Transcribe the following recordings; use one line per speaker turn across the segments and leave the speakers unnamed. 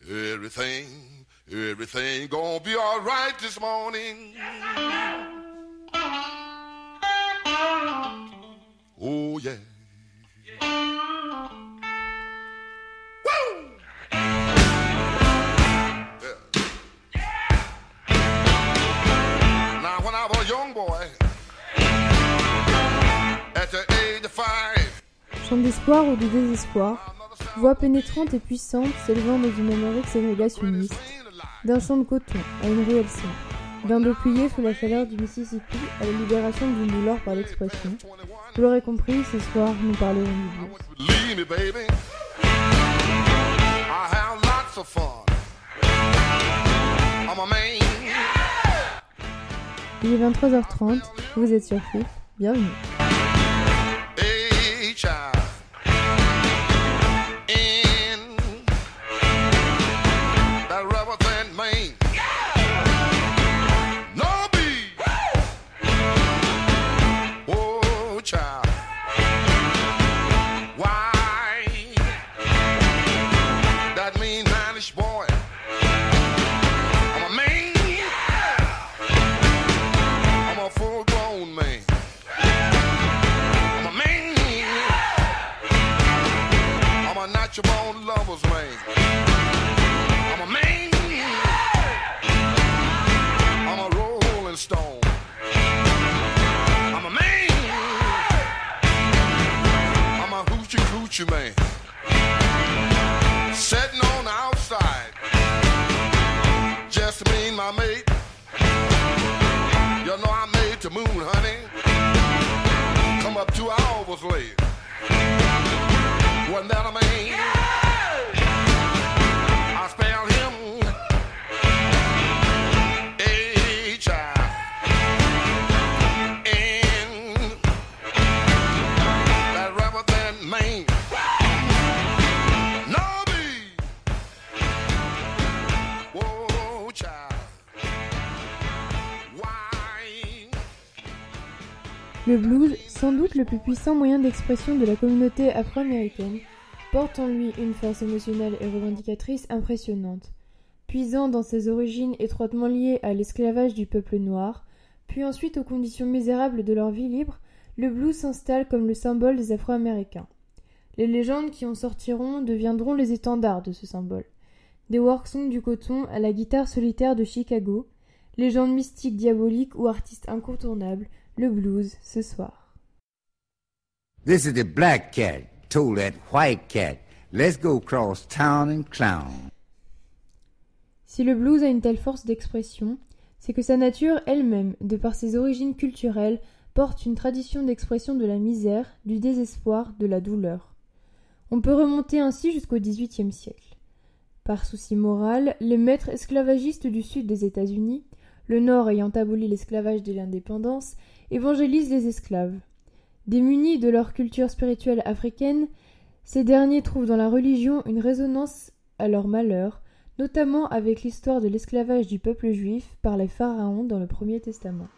Everything gonna be all right this morning. Oh yeah. Woo! Now when I was a young boy, at the age of 5.
Chant d'espoir ou de désespoir, voix pénétrante et puissante s'élevant dans une Amérique ségrégationniste, d'un champ de coton à une ruelle sombre, d'un dos plié sous la chaleur du Mississippi à la libération d'une douleur par l'expression. Vous l'aurez compris, ce soir, nous parlerons du blues. Il est 23h30, vous êtes sur FIP, bienvenue.
Man, sitting on the outside, just me and my mate. You know I made the moon, honey. Come up 2 hours late. Wasn't that a man? I spelled him H-I-N. That rubber than man.
Le blues, sans doute le plus puissant moyen d'expression de la communauté afro-américaine, porte en lui une force émotionnelle et revendicatrice impressionnante. Puisant dans ses origines étroitement liées à l'esclavage du peuple noir, puis ensuite aux conditions misérables de leur vie libre, le blues s'installe comme le symbole des Afro-Américains. Les légendes qui en sortiront deviendront les étendards de ce symbole. Des worksongs du coton à la guitare solitaire de Chicago, légendes mystiques diaboliques ou artistes incontournables, le blues ce soir.
This is the black cat told that white cat, let's go cross town and clown.
Si le blues a une telle force d'expression, c'est que sa nature elle-même, de par ses origines culturelles, porte une tradition d'expression de la misère, du désespoir, de la douleur. On peut remonter ainsi jusqu'au XVIIIe siècle. Par souci moral, les maîtres esclavagistes du sud des États-Unis, le Nord ayant aboli l'esclavage dès l'indépendance, évangélisent les esclaves. Démunis de leur culture spirituelle africaine, ces derniers trouvent dans la religion une résonance à leur malheur, notamment avec l'histoire de l'esclavage du peuple juif par les pharaons dans le Premier Testament.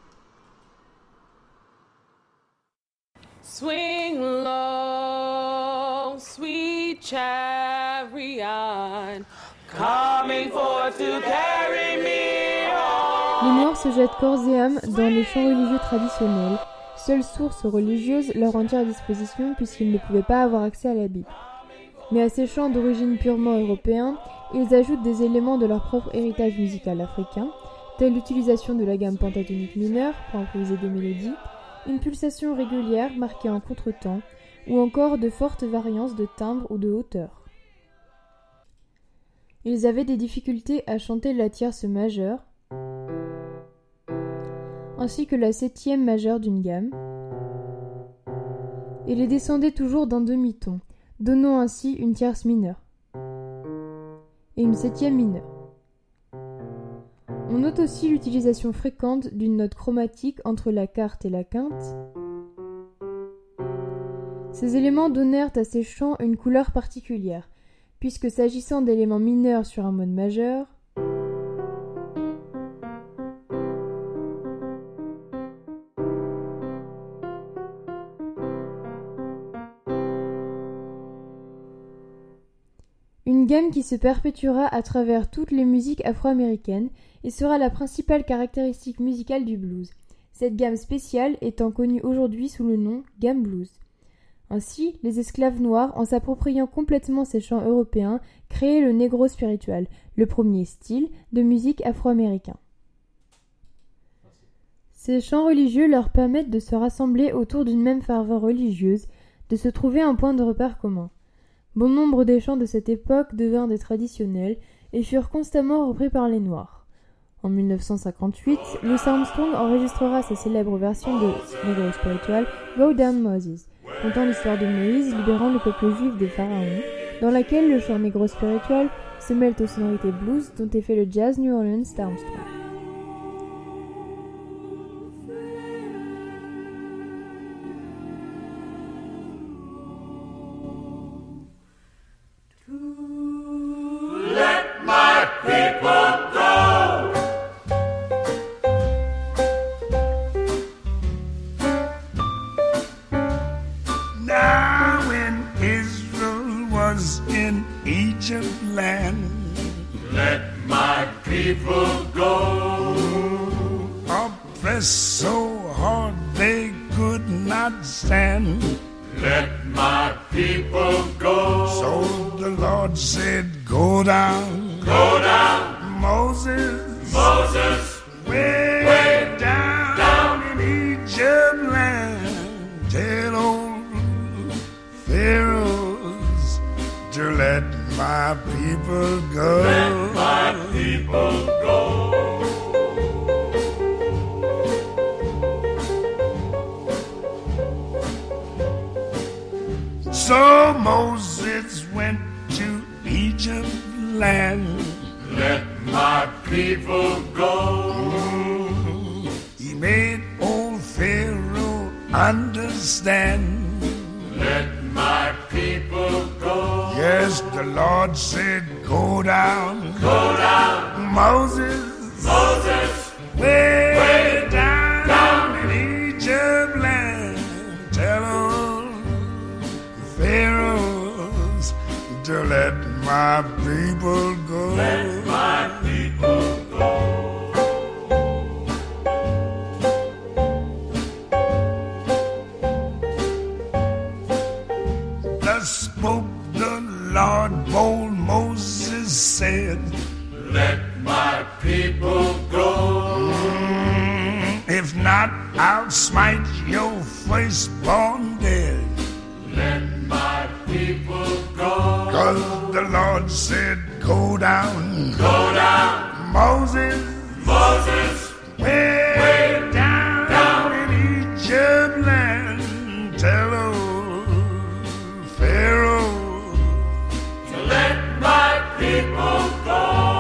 Swing low, sweet chariot, coming forth to carry me home.
Les Noirs se jettent corps et âme dans les chants religieux traditionnels, seule source religieuse leur entière disposition puisqu'ils ne pouvaient pas avoir accès à la Bible. Mais à ces chants d'origine purement européen, ils ajoutent des éléments de leur propre héritage musical africain, telle l'utilisation de la gamme pentatonique mineure pour improviser des mélodies, une pulsation régulière marquée en contretemps, ou encore de fortes variances de timbre ou de hauteur. Ils avaient des difficultés à chanter la tierce majeure, ainsi que la septième majeure d'une gamme, et les descendaient toujours d'un demi-ton, donnant ainsi une tierce mineure, et une septième mineure. On note aussi l'utilisation fréquente d'une note chromatique entre la quarte et la quinte. Ces éléments donnèrent à ces chants une couleur particulière, puisque s'agissant d'éléments mineurs sur un mode majeur, une gamme gamme qui se perpétuera à travers toutes les musiques afro-américaines et sera la principale caractéristique musicale du blues, cette gamme spéciale étant connue aujourd'hui sous le nom gamme blues. Ainsi, les esclaves noirs, en s'appropriant complètement ces chants européens, créaient le negro spiritual, le premier style de musique afro-américain. Ces chants religieux leur permettent de se rassembler autour d'une même ferveur religieuse, de se trouver un point de repère commun. Bon nombre des chants de cette époque devinrent des traditionnels et furent constamment repris par les Noirs. En 1958, Louis Armstrong enregistrera sa célèbre version de Negro Spiritual, Go Down Moses, contant l'histoire de Moïse libérant le peuple juif des pharaons, dans laquelle le chant Negro Spiritual se mêle aux sonorités blues dont est fait le jazz New Orleans d'Armstrong.
Let my people go. Oppressed so hard they could not stand. Let my people go. So the Lord said, go down. Go down. Moses. Moses. Way down in Egypt land. Tell old Pharaohs to let my people go. Let my people go. So Moses went to Egypt land. Let my people go. He made old Pharaoh understand. Let my people go. Yes, the Lord said, go down. Go down. Moses. Moses. Way down in Egypt land. Tell old Pharaohs to let my people go. Let my people go. Spoke the Lord, bold Moses said, let my people go. If not, I'll smite your firstborn dead. Let my people go. 'Cause the Lord said, go down. Go down. Moses. Moses. Way down in Egypt land. Tell Pharaoh to let my people go.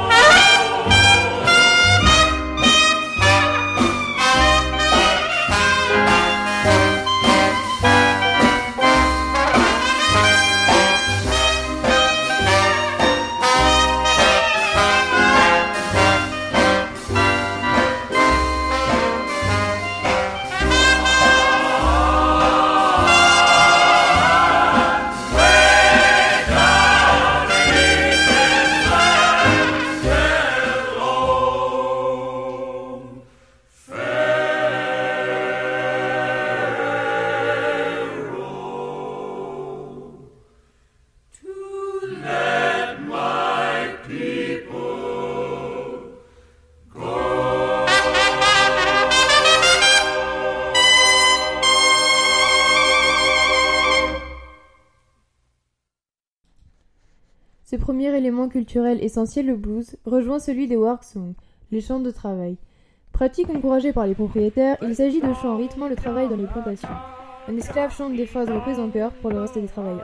Ce premier élément culturel essentiel au blues rejoint celui des work songs, les chants de travail. Pratique encouragée par les propriétaires, il s'agit de chants rythmant le travail dans les plantations. Un esclave chante des phrases reprises en chœur pour le reste des travailleurs.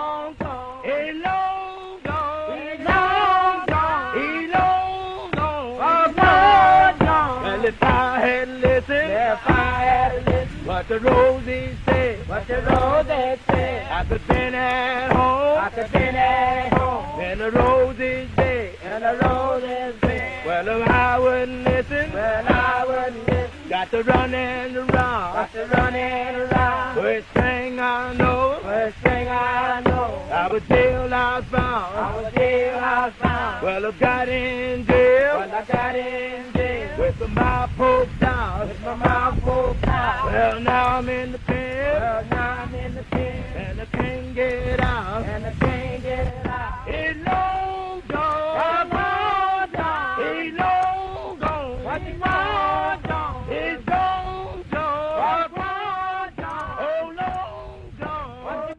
What the roses say, what the roses say. I could been at home, I could been at home. And the roses say, and the roses say. Well, if I wouldn't listen, well, I wouldn't listen. Got to run and around, got to run and around. First thing I know, I I was jailhouse bound. Well, I got in jail. With my mouth poked out. Well, now I'm in the pen. And I can't get out. It's long gone. It's long gone. It's long gone. Oh, long gone.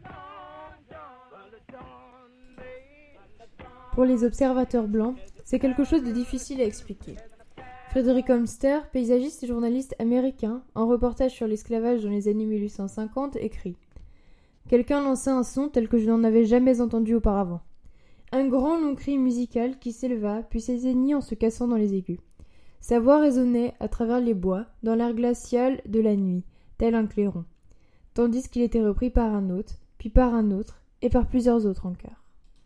Pour les observateurs blancs, c'est quelque chose de difficile à expliquer. Frédéric Olmsted, paysagiste et journaliste américain, en reportage sur l'esclavage dans les années 1850, écrit « Quelqu'un lança un son tel que je n'en avais jamais entendu auparavant. Un grand long cri musical qui s'éleva puis s'éteignit en se cassant dans les aigus. Sa voix résonnait à travers les bois, dans l'air glacial de la nuit, tel un clairon, tandis qu'il était repris par un autre, puis par un autre, et par plusieurs autres encore. »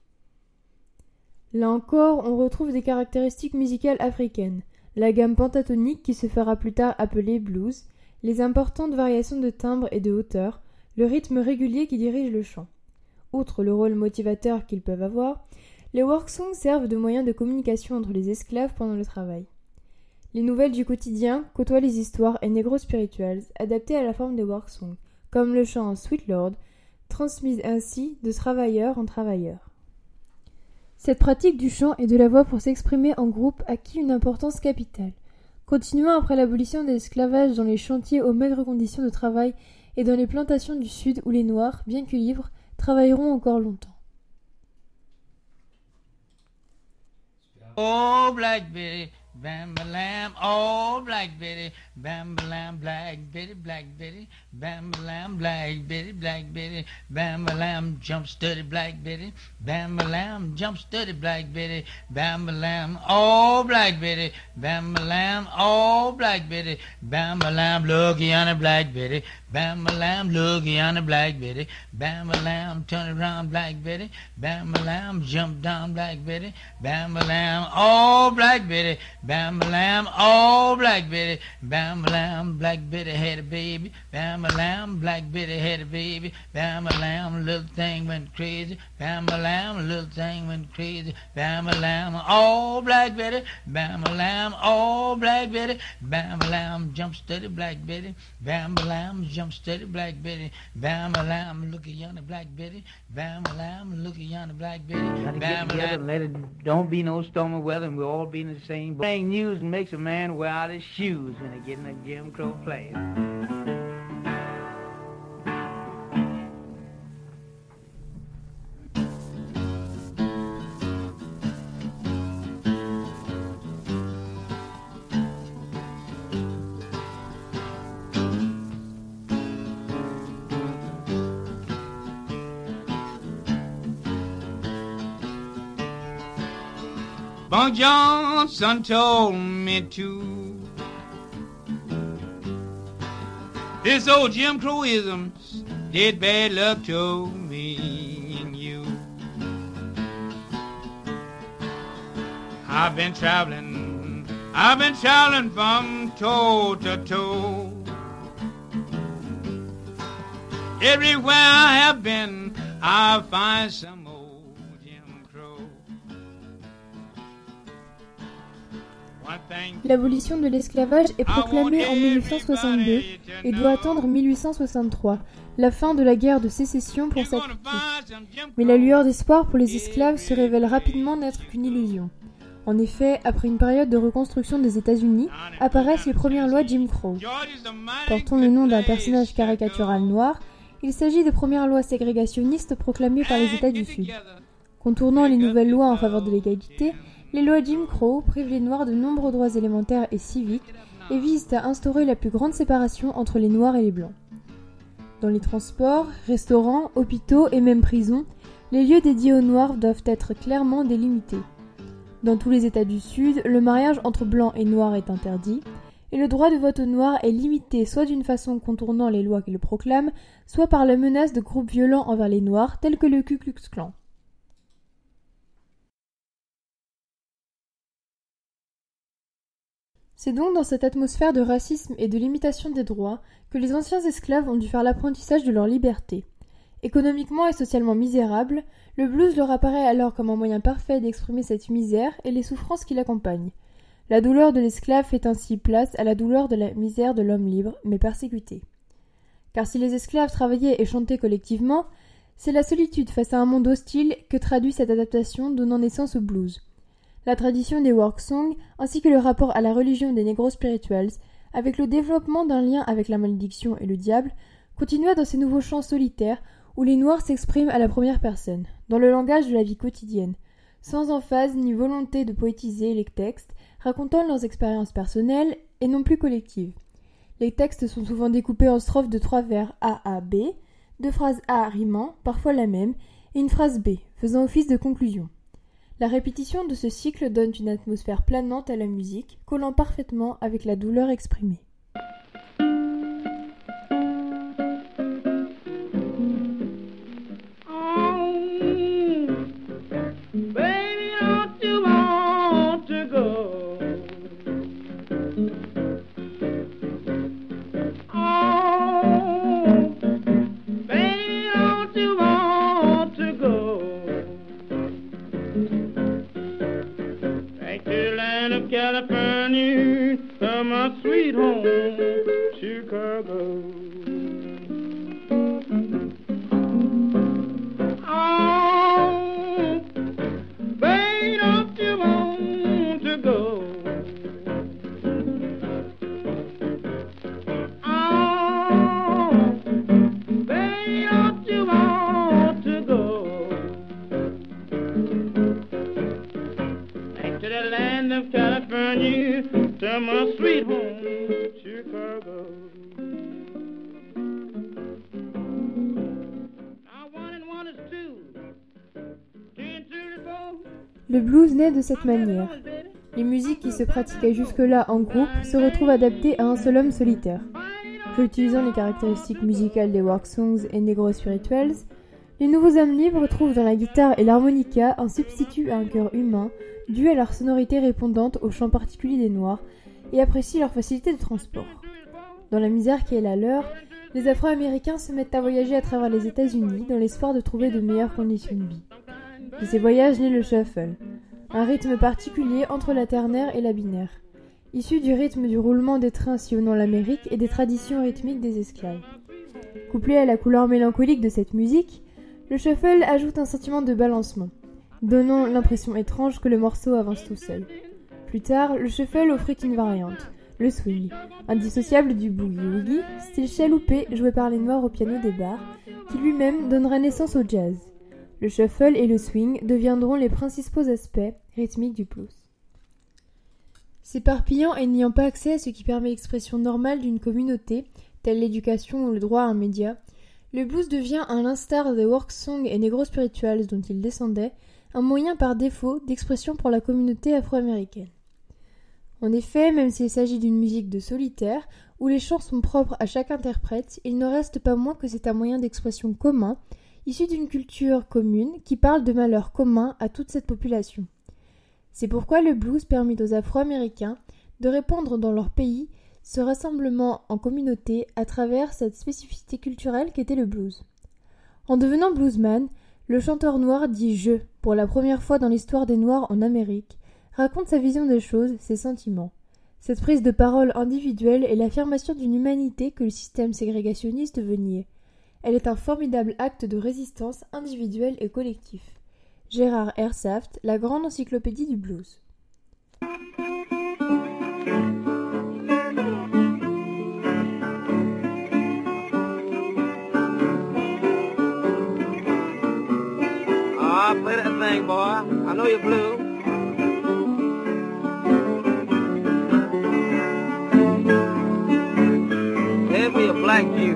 Là encore, on retrouve des caractéristiques musicales africaines, la gamme pentatonique qui se fera plus tard appeler blues, les importantes variations de timbre et de hauteur, le rythme régulier qui dirige le chant. Outre le rôle motivateur qu'ils peuvent avoir, les worksongs servent de moyen de communication entre les esclaves pendant le travail. Les nouvelles du quotidien côtoient les histoires et négro-spirituals adaptées à la forme des worksongs, comme le chant Sweet Lord, transmise ainsi de travailleur en travailleur. Cette pratique du chant et de la voix pour s'exprimer en groupe acquit une importance capitale, continuant après l'abolition de l'esclavage dans les chantiers aux maigres conditions de travail et dans les plantations du Sud où les Noirs, bien que libres, travailleront encore longtemps.
Oh, Black Betty, bam-ba-lam, oh, Black Betty, bam-ba-lam, Black Betty, bam-ba-lam, Black Betty, bam-ba-lam, jump steady, Black Betty, bam-ba-lam, jump steady, Black Betty, bam-ba-lam, oh, Black Betty, bam-ba-lam, oh, Black Betty, bam-ba-lam, looky on the Black Betty, bam-ba-lam, looky on the Black Betty, bam-ba-lam, turn around, Black Betty, bam-ba-lam, jump down, Black Betty, bam-ba-lam, oh, Black Betty, bam-ba-lam, oh, Black Betty, bam-ba-lam, Black Betty had a baby, bam-ba-lam, Black Betty had a baby, bam-ba-lam, little thing went crazy, bam-ba-lam, little thing went crazy, bam-ba-lam, oh, Black Betty, bam-ba-lam, oh, Black Betty, bam-ba-lam, jump steady, Black Betty, bam-ba-lam, jump steady, Black Betty, bam-ba-lam, look at yonder Black Betty, bam-ba-lam, look at yonder Black Betty, bam-ba-lam.
Let it don't be no stormy weather and we'll all be in the same boat. Playing news makes a man wear out his shoes when they get in a Jim Crow place.
Bunk Johnson told me to. This old Jim Crowisms did bad luck to me and you. I've been traveling from toe to toe. Everywhere I have been, I find some.
L'abolition de l'esclavage est proclamée en 1862 et doit attendre 1863, la fin de la guerre de sécession pour s'appliquer. Mais la lueur d'espoir pour les esclaves se révèle rapidement n'être qu'une illusion. En effet, après une période de reconstruction des États-Unis, apparaissent les premières lois Jim Crow. Portant le nom d'un personnage caricatural noir, il s'agit des premières lois ségrégationnistes proclamées par les États du Sud. Contournant les nouvelles lois en faveur de l'égalité, les lois Jim Crow privent les Noirs de nombreux droits élémentaires et civiques et visent à instaurer la plus grande séparation entre les Noirs et les Blancs. Dans les transports, restaurants, hôpitaux et même prisons, les lieux dédiés aux Noirs doivent être clairement délimités. Dans tous les États du Sud, le mariage entre Blancs et Noirs est interdit, et le droit de vote aux Noirs est limité soit d'une façon contournant les lois qui le proclament, soit par la menace de groupes violents envers les Noirs tels que le Ku Klux Klan. C'est donc dans cette atmosphère de racisme et de limitation des droits que les anciens esclaves ont dû faire l'apprentissage de leur liberté. Économiquement et socialement misérables, Le blues leur apparaît alors comme un moyen parfait d'exprimer cette misère et les souffrances qui l'accompagnent. La douleur de l'esclave fait ainsi place à la douleur de la misère de l'homme libre, mais persécuté. Car si les esclaves travaillaient et chantaient collectivement, c'est la solitude face à un monde hostile que traduit cette adaptation donnant naissance au blues. La tradition des work songs, ainsi que le rapport à la religion des Negro Spirituals, avec le développement d'un lien avec la malédiction et le diable, continua dans ces nouveaux chants solitaires où les Noirs s'expriment à la première personne, dans le langage de la vie quotidienne, sans emphase ni volonté de poétiser les textes, racontant leurs expériences personnelles et non plus collectives. Les textes sont souvent découpés en strophes de 3 vers A-A-B, 2 phrases A rimant, parfois la même, et une phrase B, faisant office de conclusion. La répétition de ce cycle donne une atmosphère planante à la musique, collant parfaitement avec la douleur exprimée.
California, from my sweet home, Chicago. Oh, baby, don't you want to go? Oh, baby, don't you want to go? Back to the land of California, to my sweet home, Chicago. Now 1 and 1 is 2. 2 and 2 is 4.
Le blues naît de cette manière. Les musiques qui se pratiquaient jusque-là en groupe se retrouvent adaptées à un seul homme solitaire. Réutilisant les caractéristiques musicales des work songs et Negro Spirituals, les nouveaux hommes libres trouvent dans la guitare et l'harmonica un substitut à un cœur humain, dû à leur sonorité répondante au chant particulier des Noirs, et apprécient leur facilité de transport. Dans la misère qui est la leur, les Afro-Américains se mettent à voyager à travers les États-Unis dans l'espoir de trouver de meilleures conditions de vie. De ces voyages naît le shuffle, un rythme particulier entre la ternaire et la binaire, issu du rythme du roulement des trains sillonnant l'Amérique et des traditions rythmiques des esclaves. Couplé à la couleur mélancolique de cette musique, le shuffle ajoute un sentiment de balancement, donnant l'impression étrange que le morceau avance tout seul. Plus tard, le shuffle offrit une variante, le swing, indissociable du boogie-woogie, style chaloupé joué par les Noirs au piano des bars, qui lui-même donnera naissance au jazz. Le shuffle et le swing deviendront les principaux aspects rythmiques du blues. S'éparpillant et n'ayant pas accès à ce qui permet l'expression normale d'une communauté, telle l'éducation ou le droit à un média, le blues devient, à l'instar des work songs et Negro Spirituals dont il descendait, un moyen par défaut d'expression pour la communauté afro-américaine. En effet, même s'il s'agit d'une musique de solitaire, où les chants sont propres à chaque interprète, il ne reste pas moins que c'est un moyen d'expression commun, issu d'une culture commune qui parle de malheurs communs à toute cette population. C'est pourquoi le blues permit aux Afro-Américains de répandre dans leur pays ce rassemblement en communauté à travers cette spécificité culturelle qu'était le blues. En devenant bluesman, le chanteur noir dit « je » pour la première fois dans l'histoire des Noirs en Amérique, raconte sa vision des choses, ses sentiments. Cette prise de parole individuelle est l'affirmation d'une humanité que le système ségrégationniste veut nier. Elle est un formidable acte de résistance individuelle et collectif. Gérard Hershaft, La grande encyclopédie du blues.
Play that thing, boy. I know you're blue. There'll be a black Jew.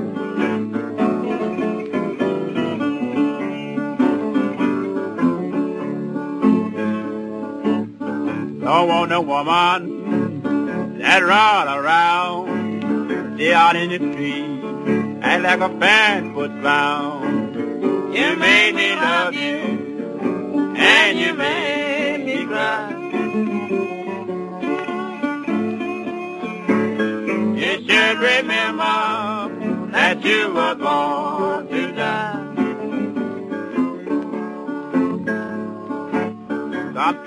Don't want no woman that run around, stay out in the street, act like a fan-foot clown. You made me love you. And you made me cry. You should remember that you were born to die.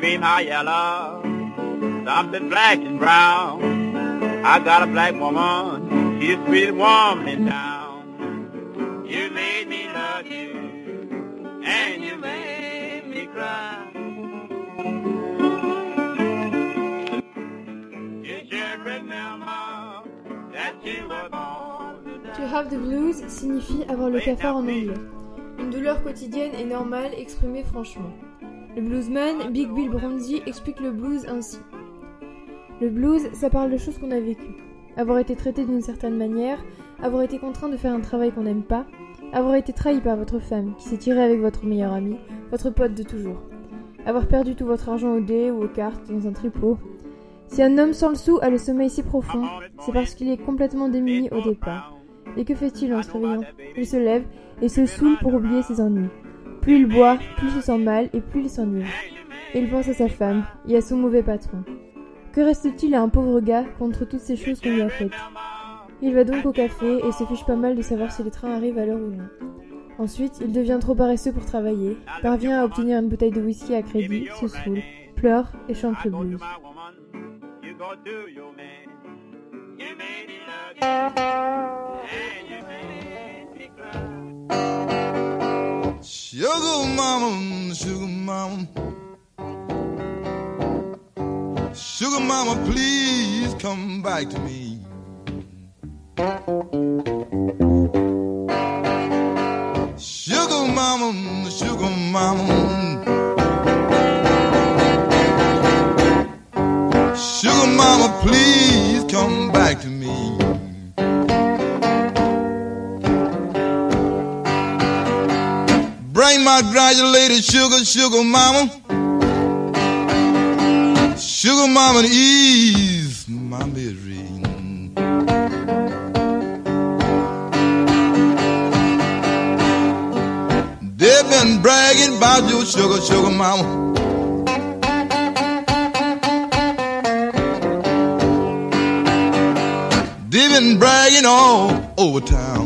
cream high yellow, something black and brown. I got a black woman, she's the sweetest woman in town. You made me love you, and you made me cry. You should remember that you were born to die.
To have the blues signifie avoir le cafard en anglais. Une douleur quotidienne et normale exprimée franchement. Le bluesman Big Bill Broonzy explique le blues ainsi. Le blues, ça parle de choses qu'on a vécues. Avoir été traité d'une certaine manière, avoir été contraint de faire un travail qu'on n'aime pas, avoir été trahi par votre femme, qui s'est tirée avec votre meilleur ami, votre pote de toujours. Avoir perdu tout votre argent au dé ou aux cartes dans un tripot. Si un homme sans le sou a le sommeil si profond, c'est parce qu'il est complètement démuni au départ. Et que fait-il en se réveillant? Il se lève et se saoule pour oublier ses ennuis. Plus il boit, plus il se sent mal et plus il s'ennuie. Et il pense à sa femme et à son mauvais patron. Que reste-t-il à un pauvre gars contre toutes ces choses qu'on lui a faites? Il va donc au café et se fiche pas mal de savoir si les trains arrivent à l'heure ou non. Ensuite, il devient trop paresseux pour travailler, parvient à obtenir une bouteille de whisky à crédit, se saoule, pleure et chante le blues.
Sugar mama, sugar mama, sugar mama, please come back to me. Sugar mama, sugar mama, sugar mama, please come back to me. Bring my granulated sugar, sugar mama. Sugar mama, ease my misery. They've been bragging about your sugar, sugar mama. They've been bragging all over town.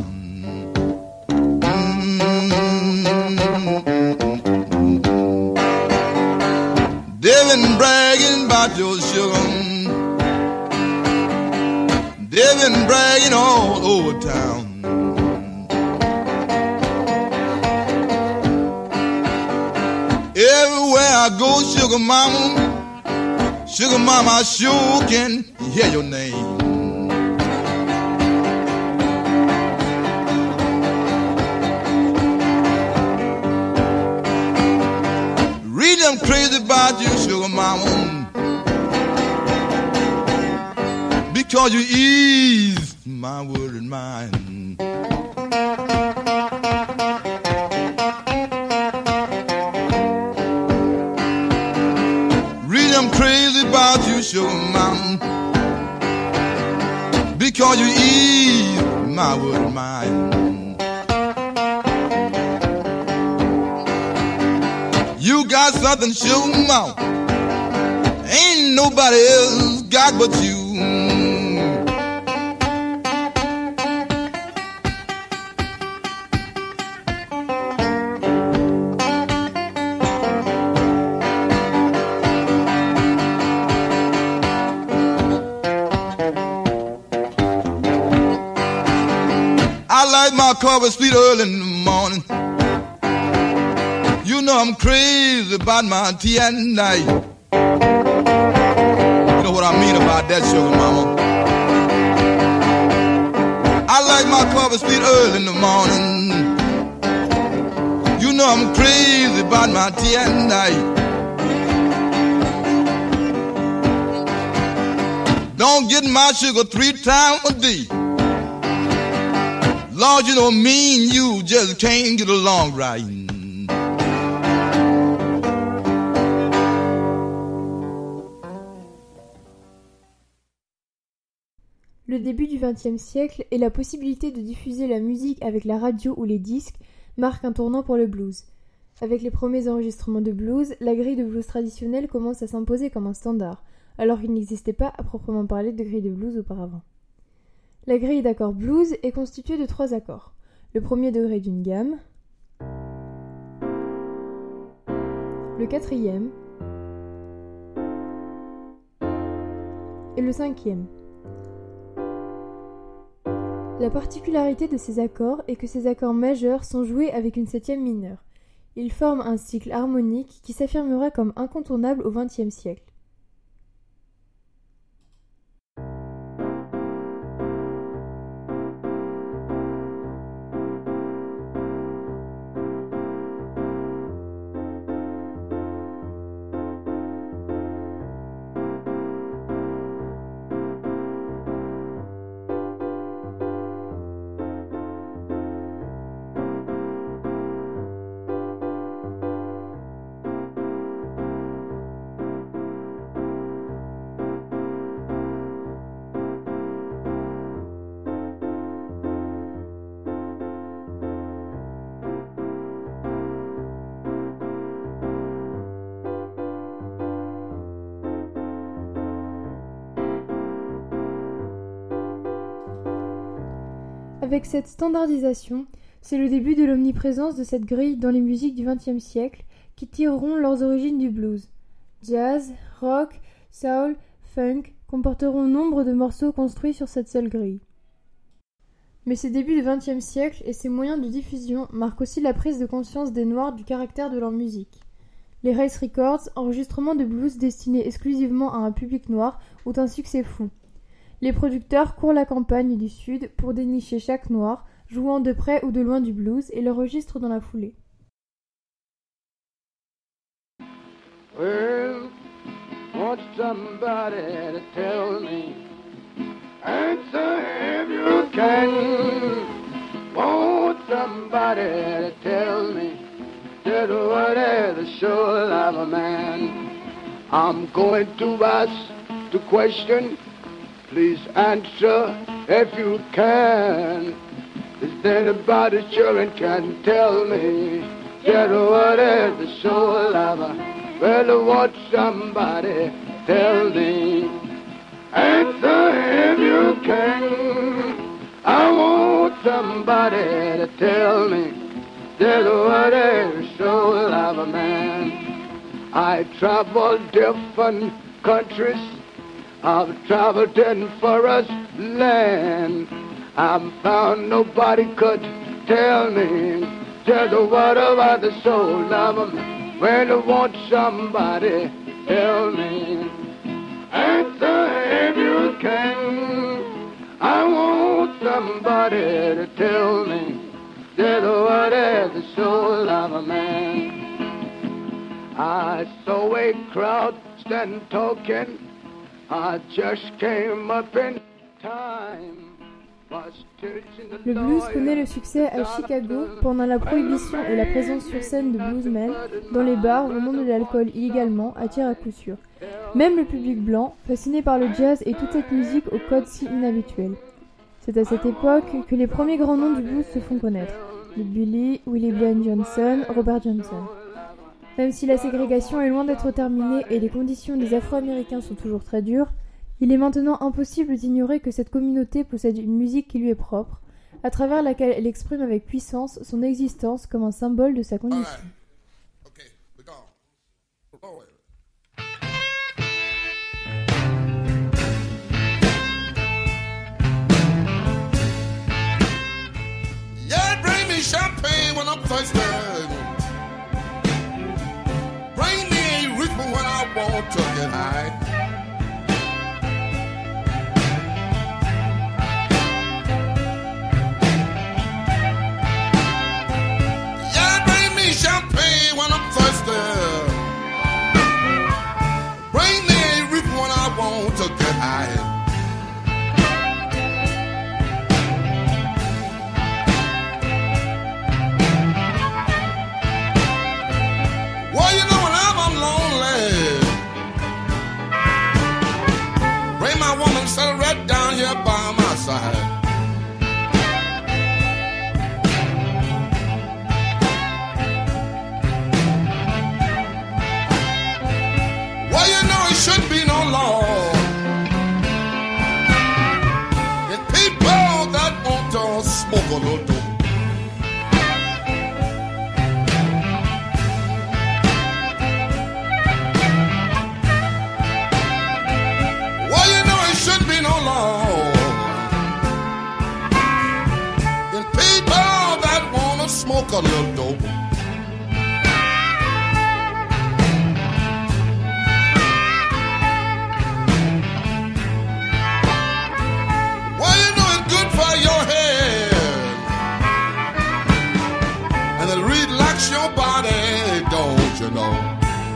They've been bragging about your sugar. They've been bragging all over town. Everywhere I go, sugar mama, I sure can hear your name. I'm crazy about you, sugar mama, because you ease my worried mind. Really, I'm crazy about you, sugar mama, because you ease my worried mind. You got something, sugar mama, ain't nobody else got but you. I like my coffee sweet early in the morning. You know I'm crazy about my tea at night. You know what I mean about that, sugar mama. I like my coffee sweet early in the morning. You know I'm crazy about my tea at night. Don't get my sugar 3 times a day. Lord, you know me and you just can't get along right.
Le début du XXe siècle et la possibilité de diffuser la musique avec la radio ou les disques marquent un tournant pour le blues. Avec les premiers enregistrements de blues, la grille de blues traditionnelle commence à s'imposer comme un standard, alors qu'il n'existait pas à proprement parler de grille de blues auparavant. La grille d'accords blues est constituée de 3 accords. Le premier degré d'une gamme, le 4e et le 5e. La particularité de ces accords est que ces accords majeurs sont joués avec une 7e mineure. Ils forment un cycle harmonique qui s'affirmera comme incontournable au XXe siècle. Avec cette standardisation, c'est le début de l'omniprésence de cette grille dans les musiques du XXe siècle qui tireront leurs origines du blues. Jazz, rock, soul, funk comporteront nombre de morceaux construits sur cette seule grille. Mais ces débuts du XXe siècle et ses moyens de diffusion marquent aussi la prise de conscience des Noirs du caractère de leur musique. Les Race Records, enregistrements de blues destinés exclusivement à un public noir, ont un succès fou. Les producteurs courent la campagne du Sud pour dénicher chaque noir, jouant de près ou de loin du blues et l'enregistrent dans la foulée.
Well, want somebody to tell me, answer if you can. Want somebody to tell me, that what is the soul of a man? I'm going to ask the question. Please answer if you can. Is there anybody sure and can tell me just what is the soul of a? Well, I want somebody tell me. Answer if you can. I want somebody to tell me just what is the soul of a man. I travel different countries. I've traveled in forest land. I've found nobody could tell me just what about the soul of a man. When I want somebody tell me. Answer if you can. I want somebody to tell me just what is the soul of a man. I saw a crowd stand talking. I just came up in time.
Le blues connaît le succès à Chicago pendant la prohibition et la présence sur scène de bluesmen dans les bars vendant de l'alcool illégalement attire à coup sûr. Même le public blanc, fasciné par le jazz et toute cette musique au code si inhabituel. C'est à cette époque que les premiers grands noms du blues se font connaître. Lead Belly, Willie Brian Johnson, Robert Johnson. Même si la ségrégation est loin d'être terminée et les conditions des Afro-Américains sont toujours très dures, il est maintenant impossible d'ignorer que cette communauté possède une musique qui lui est propre, à travers laquelle elle exprime avec puissance son existence comme un symbole de sa condition.
Yeah, bring me champagne when I'm thirsty. Bring me a rhythm when I want to get high. Champagne when I'm thirsty. Bring me a rhythm when I want to get high. Well, you know when I'm lonely, bring my woman, set her right down here by my side. Should be no law in people that want to smoke a little dope. Well, you know it called a little dope. Well, you know it's good for your head, and it relax your body, don't you know?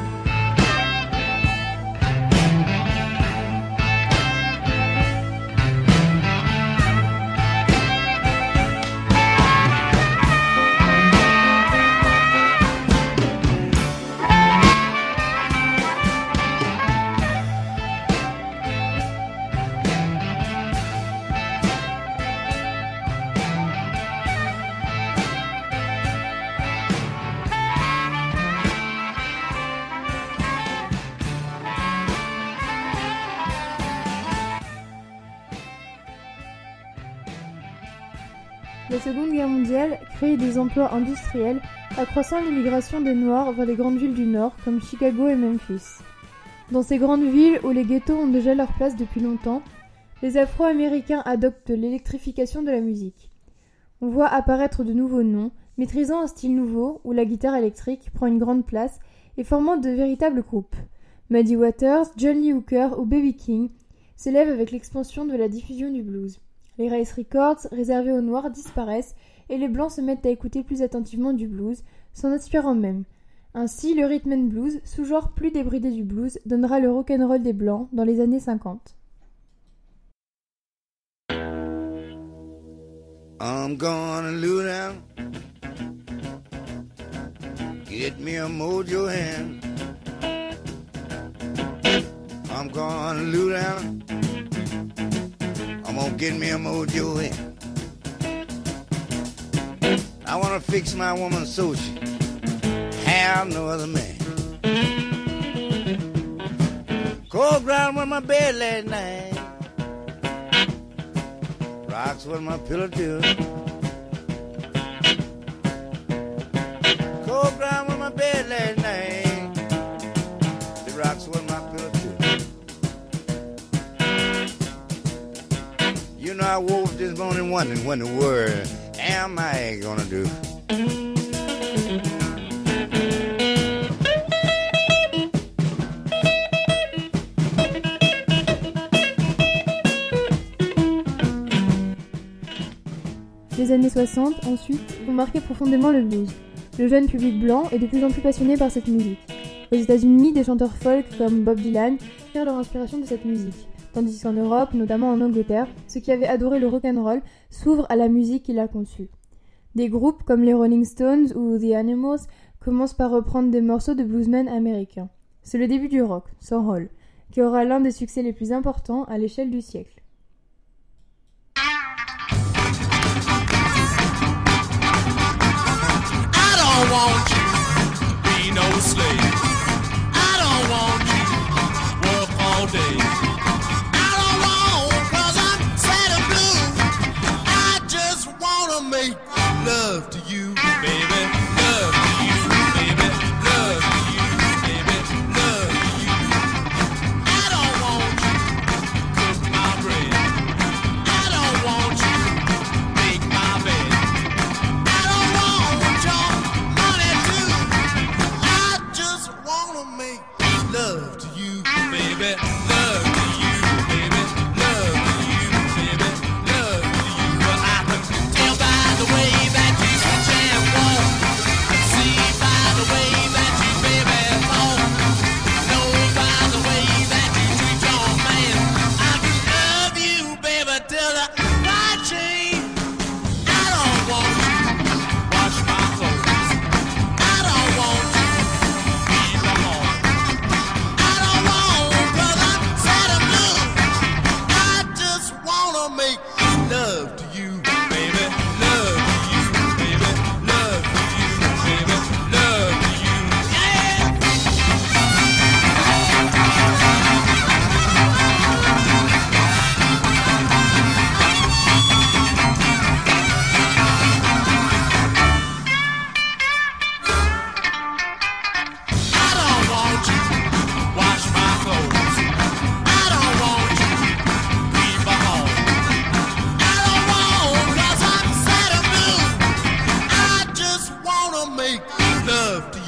La Seconde Guerre mondiale crée des emplois industriels, accroissant l'immigration des Noirs vers les grandes villes du Nord, comme Chicago et Memphis. Dans ces grandes villes où les ghettos ont déjà leur place depuis longtemps, les Afro-Américains adoptent l'électrification de la musique. On voit apparaître de nouveaux noms, maîtrisant un style nouveau où la guitare électrique prend une grande place et formant de véritables groupes. Muddy Waters, John Lee Hooker ou B.B. King s'élèvent avec l'expansion de la diffusion du blues. Les Race Records, réservés aux Noirs, disparaissent et les Blancs se mettent à écouter plus attentivement du blues, s'en inspirant même. Ainsi, le rhythm and blues, sous-genre plus débridé du blues, donnera le rock'n'roll des Blancs dans les années 50.
I'm gonna loo down, get me a mojo hand. I'm gonna loo down, I'm gonna get me a mojo hand. I wanna fix my woman so she have no other man. Cold ground with my bed last night, rocks with my pillow too. Cold ground with my bed last night, the rocks with my pillow too. You know, I woke this morning wondering what in the world am I gonna do?
Les années 60, ensuite, vont marquer profondément le blues. Le jeune public blanc est de plus en plus passionné par cette musique. Aux États-Unis, des chanteurs folk comme Bob Dylan tirent leur inspiration de cette musique, tandis qu'en Europe, notamment en Angleterre, ceux qui avaient adoré le rock'n'roll s'ouvrent à la musique qu'il a conçue. Des groupes comme les Rolling Stones ou The Animals commencent par reprendre des morceaux de bluesmen américains. C'est le début du rock, sans roll, qui aura l'un des succès les plus importants à l'échelle du siècle.
I don't want you to be no slave. I don't want you to work all day. I don't want, 'cause I'm sad and blue. I just wanna make love to you, baby. Love to you, baby. Love to you, baby. Love to you. I don't want you to cook my bread. I don't want you to make my bed. I don't want your money too. I just wanna make love to you, baby. Love to you, baby. Love to you, baby. Love to you. But I can tell by the way that you switch and walk. I can see by the way that you baby talk. Know by the way that you treat your man. I can love you, baby, till the night change. I don't want you to wash my clothes. I don't want you to be the home. I don't want, 'cause I'm wanna make love to